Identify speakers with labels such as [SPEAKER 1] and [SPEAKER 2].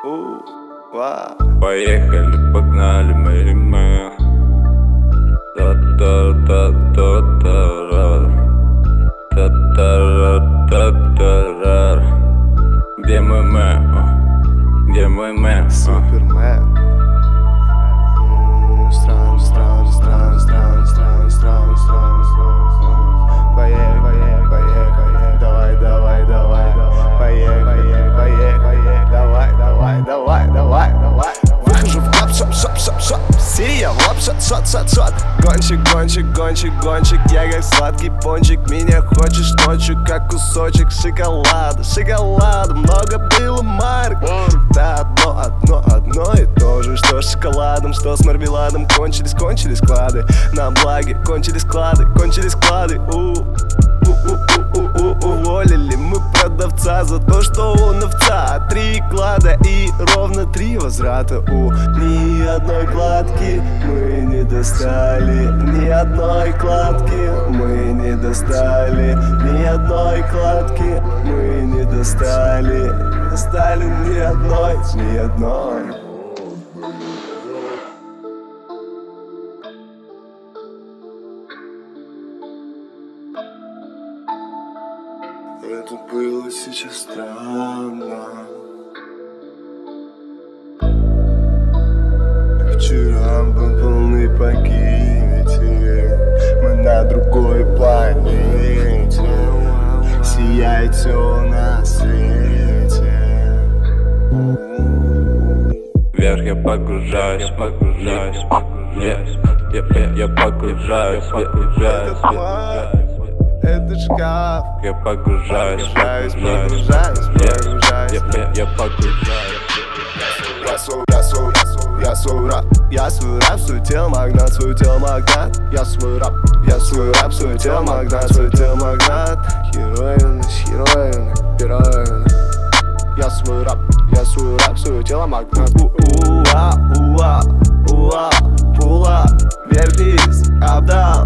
[SPEAKER 1] Поехали, погнали, мы. Где мой мэн? Где мой мэн?
[SPEAKER 2] Супермен. Странно. Поехали. Давай. Поехали. Давай. Выхожу в клаб, шоп. Сия, лап, шот. Гонщик. Я как сладкий пончик. Меня хочешь ночью, как кусочек шоколада. Много было марок. Да, одно и то же. Что с шоколадом, что с мармеладом. Кончились клады. На благе, кончились клады. Уволили мы продавца за то, что он овца. 3 клада и ровно 3 возврата. Ни одной кладки мы не достали. Ни одной кладки мы не достали. Ни одной кладки мы не достали. Не достали ни одной. Это было сейчас странно. Вчера был полный покинете. Мы на другой планете. Сияет все на свете.
[SPEAKER 1] Вверх я погружаюсь. Я погружаюсь.
[SPEAKER 2] Это шкаф.
[SPEAKER 1] Я погружаюсь. Я погружаюсь.
[SPEAKER 2] Я свой рап, свой тело магнат. Я свой рап, свой тело магнат. Героин. Я свой рап, свое тело магнат. Пула, вверх-вниз, up-down.